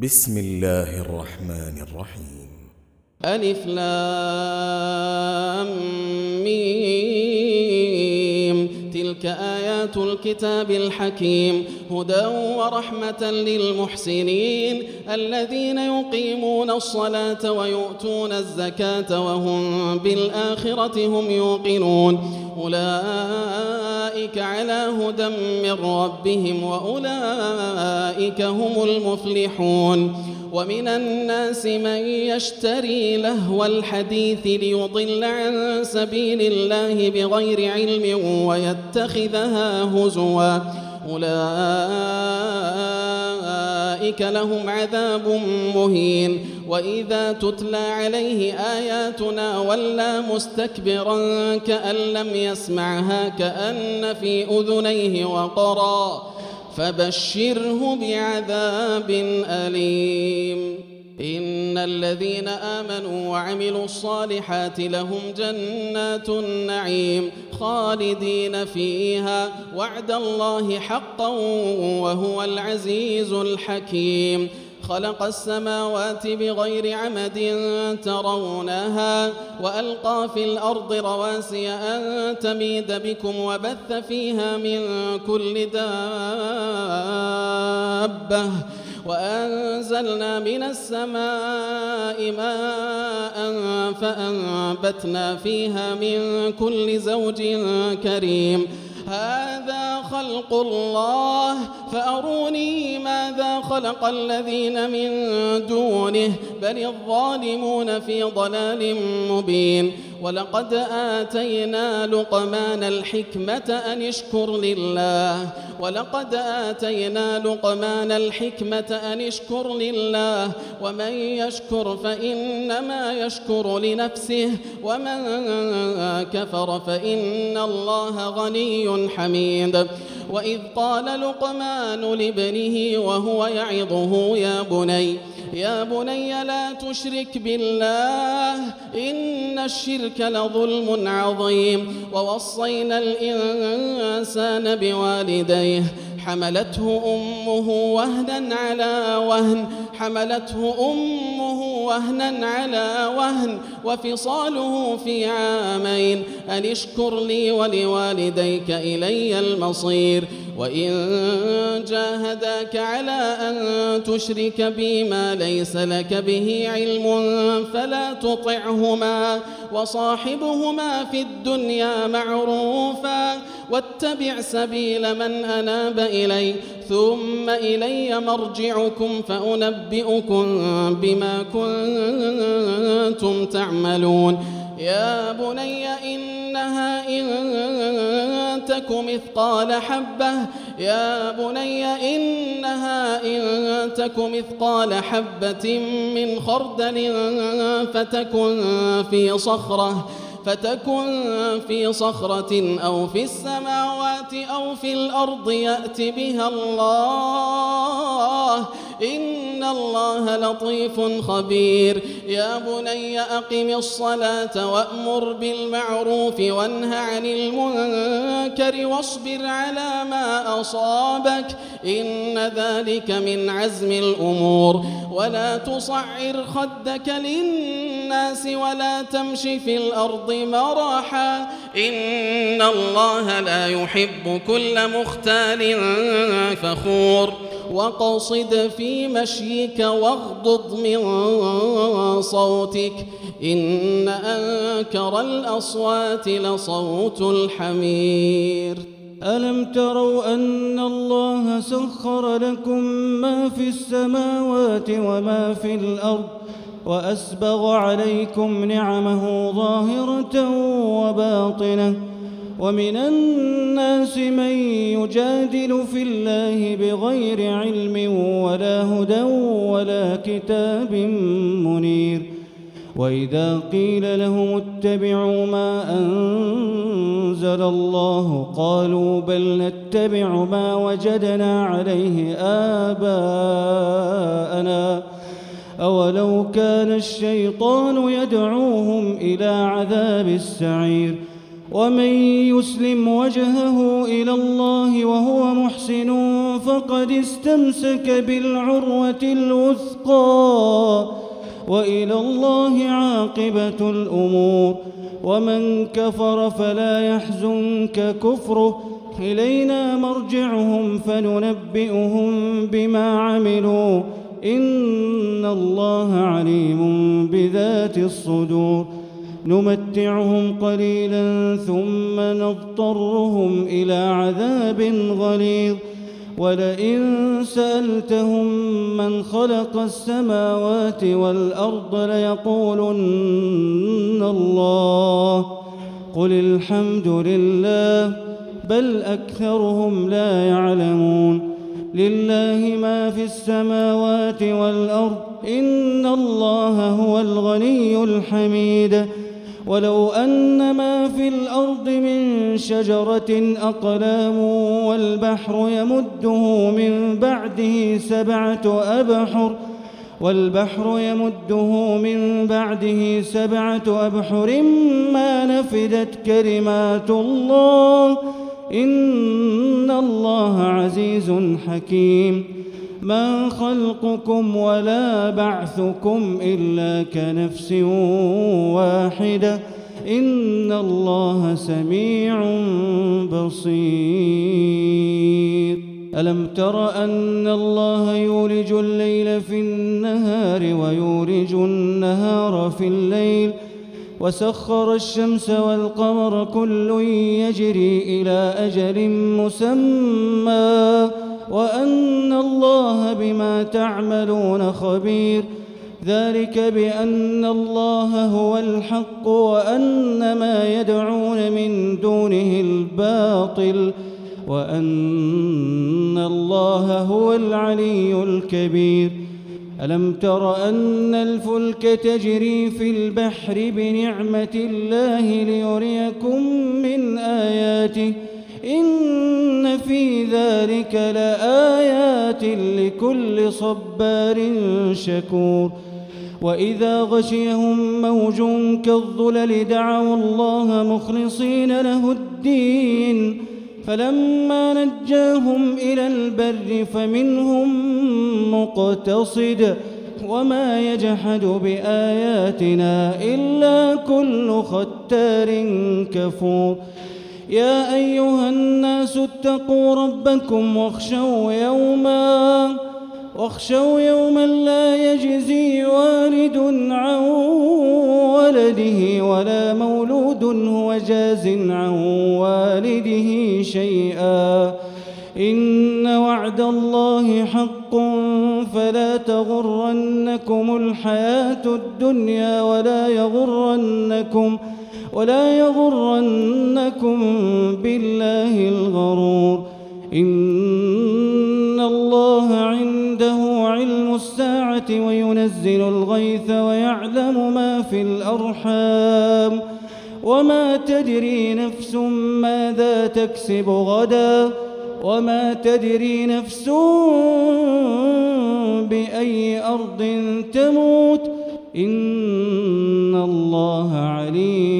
بسم الله الرحمن الرحيم. ألف لام ميم. تلك آيات الكتاب الحكيم هدى ورحمة للمحسنين الذين يقيمون الصلاة ويؤتون الزكاة وهم بالآخرة هم يوقنون أولئك على هدى من ربهم وأولئك هم المفلحون. ومن الناس من يشتري لهو الحديث ليضل عن سبيل الله بغير علم ويتخذها هزوا أولئك لهم عذاب مهين. وإذا تتلى عليه آياتنا ولى مستكبرا كأن لم يسمعها كأن في أذنيه وقرا فبشره بعذاب أليم. إن الذين آمنوا وعملوا الصالحات لهم جنات النعيم خالدين فيها وعد الله حقا وهو العزيز الحكيم. خلق السماوات بغير عمد ترونها وألقى في الأرض رواسي أن تميد بكم وبث فيها من كل دابة وأنزلنا من السماء ماء فأنبتنا فيها من كل زوج كريم. هذا خلق الله فأروني ماذا خلق الذين من دونه بل الظالمون في ضلال مبين. ولقد آتينا لقمان الحكمة أن اشكر لله ومن يشكر فإنما يشكر لنفسه ومن كفر فإن الله غني حميد. وإذ قال لقمان لابنه وهو يعظه يا بني لا تشرك بالله إن الشرك لظلم عظيم. ووصينا الإنسان بوالديه حملته أمه وهنا على وهن وفصاله في عامين أن اشكر لي ولوالديك إلي المصير. وإن جاهداك على أن تشرك بي ما ليس لك به علم فلا تطعهما وصاحبهما في الدنيا معروفا واتبع سبيل من أناب إلي ثم إلي مرجعكم فأنبئكم بما كنتم تعملون. يا بني إنها إن تك مثقال حبة من خردل فتكن في صخرة أو في السماوات أو في الأرض يأت بها الله إن الله لطيف خبير. يا بني أقم الصلاة وأمر بالمعروف وانه عن المنكر واصبر على ما أصابك إن ذلك من عزم الأمور. ولا تصعر خدك للناس ولا تمش في الأرض مرحا إن الله لا يحب كل مختال فخور. وقصد في مشيك واغضض من صوتك إن أنكر الأصوات لصوت الحمير. ألم تروا أن الله سخر لكم ما في السماوات وما في الأرض وأسبغ عليكم نعمه ظاهرة وباطنة ومن الناس من يجادل في الله بغير علم ولا هدى ولا كتاب منير. وإذا قيل لهم اتبعوا ما أنزل الله قالوا بل نتبع ما وجدنا عليه آباءنا أولو كان الشيطان يدعوهم إلى عذاب السعير. ومن يسلم وجهه إلى الله وهو محسن فقد استمسك بالعروة الوثقى، وإلى الله عاقبة الأمور. ومن كفر فلا يحزنك كفره، إلينا مرجعهم فننبئهم بما عملوا، إن الله عليم بذات الصدور. نمتعهم قليلا ثم نضطرهم إلى عذاب غليظ. ولئن سألتهم من خلق السماوات والأرض ليقولن الله، قل الحمد لله، بل أكثرهم لا يعلمون. لله ما في السماوات والأرض، إن الله هو الغني الحميد. ولو أن ما في الأرض من شجرة أقلام والبحر يمده من بعده سبعة أبحر ما نفدت كلمات الله، إن الله عزيز حكيم. ما خلقكم ولا بعثكم إلا كنفس واحدة، إن الله سميع بصير. ألم تر أن الله يولج الليل في النهار ويولج النهار في الليل، وسخر الشمس والقمر كل يجري إلى أجل مسمى، وأن الله بما تعملون خبير. ذلك بأن الله هو الحق وأن ما يدعون من دونه الباطل، وأن الله هو العلي الكبير. ألم تر أن الفلك تجري في البحر بنعمة الله ليريكم من آياته، إن في ذلك لآيات لكل صبار شكور. وإذا غشيهم موج كالظلل دعوا الله مخلصين له الدين، فلما نجاهم إلى البر فمنهم مقتصد، وما يجحد بآياتنا إلا كل ختار كفور. يا أيها الناس اتقوا ربكم واخشوا يوما لا يجزي والد عن ولده ولا مولود هو جاز عن والده شيئا، إن وعد الله حق فلا تغرنكم الحياة الدنيا ولا يغرنكم بالله الغرور. إن الله عنده علم الساعة وينزل الغيث ويعلم ما في الأرحام، وما تدري نفس ماذا تكسب غدا، وما تدري نفس بأي أرض تموت، إن الله عليم